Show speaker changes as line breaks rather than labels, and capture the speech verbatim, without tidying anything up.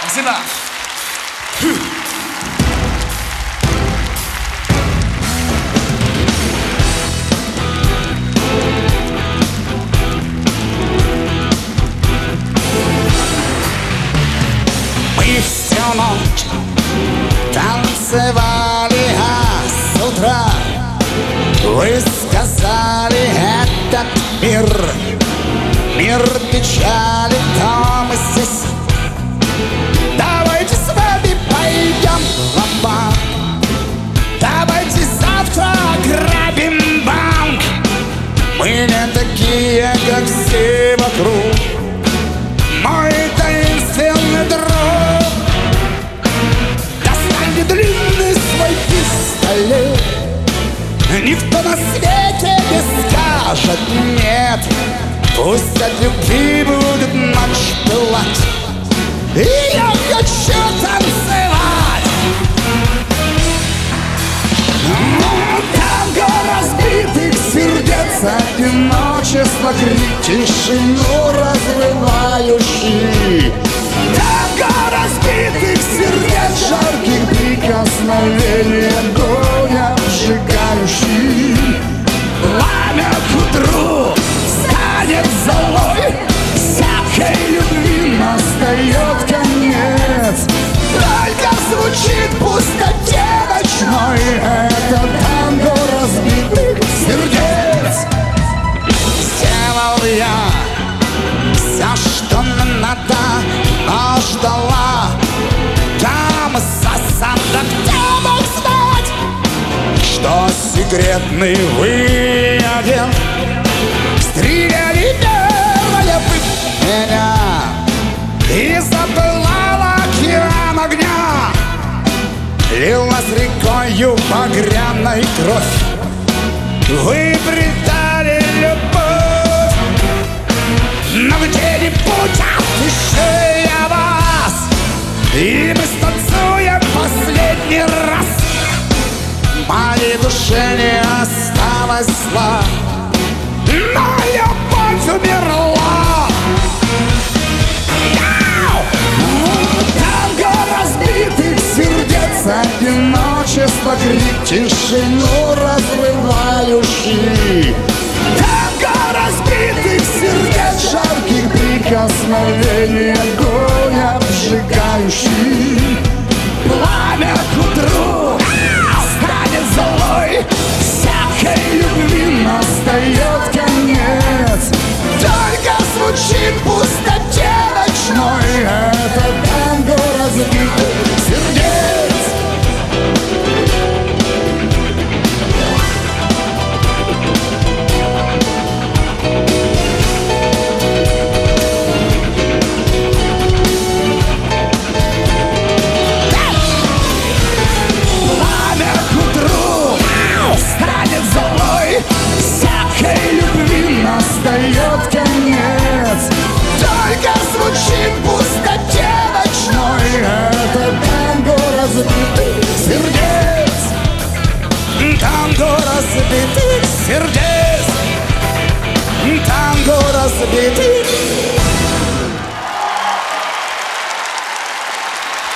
Спасибо.
Мы всю ночь танцевали, а с утра вы сказали: этот мир, мир печали, там и здесь. Давайте с вами пойдем в банк, давайте завтра ограбим банк. Мы не такие, как все вокруг, мой таинственный друг. Достань длинный свой пистолет, никто на свете не скажет нет. Пусть от любви будет ночь пылать, и я хочу танцевать. Танго разбитых сердец, одиночество, крик, тишину разрывающий. Танго разбитых сердец, жарких прикосновений, огонь обжигающий. Пламя к утру станет золой, всякой любви настает конец. Только звучит в пустоте ночной это танго разбитых сердец. Сделал я все, что надо, но ждала там засада. Кто мог знать, что секретный вы агент? Стреляли первая в меня, и запылал океан огня. Лилась рекою багряной кровь, вы предали любовь. Но где-нибудь отыщу я вас, и мы станцуем последний раз. В моей душе не осталось зла, но любовь умерла. Танго разбитых сердец, одиночество, крик, тишину разрывающий. Танго разбитых сердец, жарких прикосновений, огонь обжигающий. Пламя к утру станет золой, всякой любви настает конец. Только звучит в пустоте ночной это танго разбитых сердец. Пламя к утру станет золой, всякой любви настает конец. Только звучит в пустоте ночной это танго разбитых сердец. Танго разбитых сердец. Танго разбитых